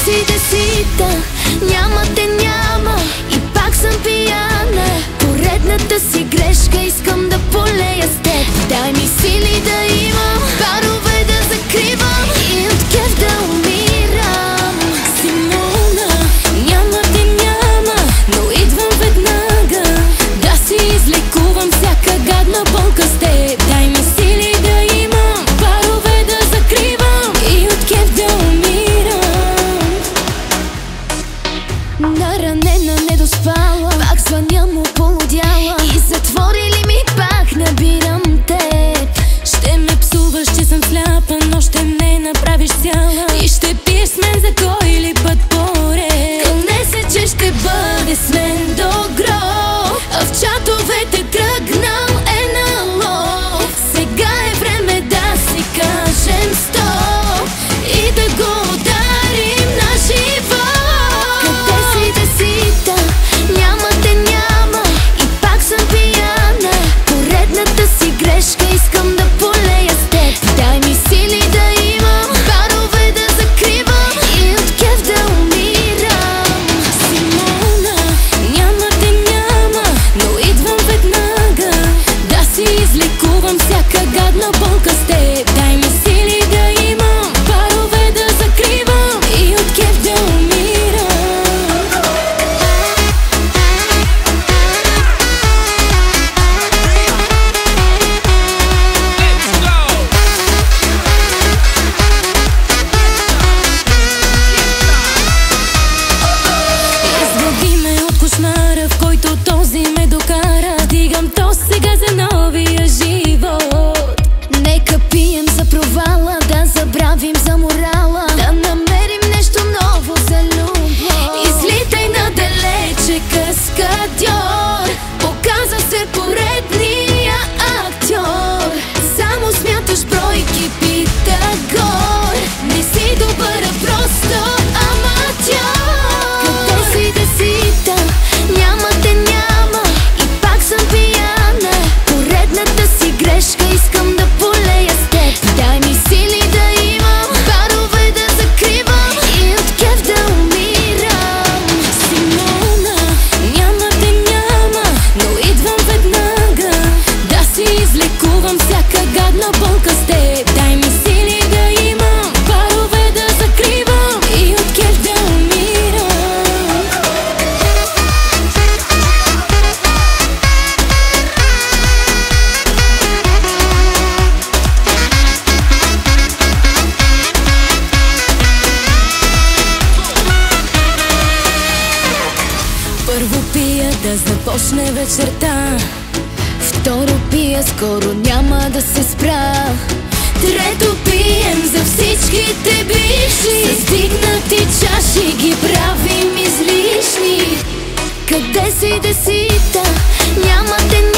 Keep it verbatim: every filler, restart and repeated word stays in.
си десита, няма те няма и пак съм пияна. Поредната си грешка, искам да полея с теб. Дай ми сили да имам, барове да закривам и от кеф да умирам. Симона, няма те няма, но идвам веднага да си излекувам всяка гадна болка с теб. Дай ми сили да имам, барове да закривам и от кеф да умирам. Наранена, недоспала, пак звъня му полудяла и затвори ли ми пак набирам теб. Ще ме псуваш, че съм сляпа, но ще ме направиш цяла и ще пиеш с мен за кой ли път поред. Кълне се, че ще бъде с мен до гроб, а в чатовете тръгнал е на лов. Сега е време да си кажем стоп и да го ударим на живот. Къде си десита, няма те няма и пак съм пияна. Поредната си грешка, искам да полея с теб. Дай ми сили да имам, барове да закривам и от кеф да умирам. Симона, няма те няма, но идвам веднага да си излекувам всяка гадна болка с теб. Дай ми сили да имам, барове да закривам и от кеф да умирам. Извади ме от кошмара, в който този ме докара. Дигам то сега за новия живот. Нека пием за провала, да забравим за морала, да намерим нещо ново за любов. Излитай надалече, каскадьор, показва се поредния актьор. Само смяташ бройки, Питагор, не си добър, а просто аматьор. Къде си десита, няма те няма и пак съм пияна. Поредната си грешка, искам да полея с теб. Дай ми сили да имам, барове да закривам и от кеф да умирам. Симона, няма те няма, но идвам веднага да си излекувам всяка гадна болка с теб. Дай ми сили да имам, барове да закривам и от кеф да умирам. Първо пия да започне вечерта, второ пия, скоро няма да се спра. Трето пием за всичките бивши, с дигнати чаши ги правим излишни. Къде си десита, няма те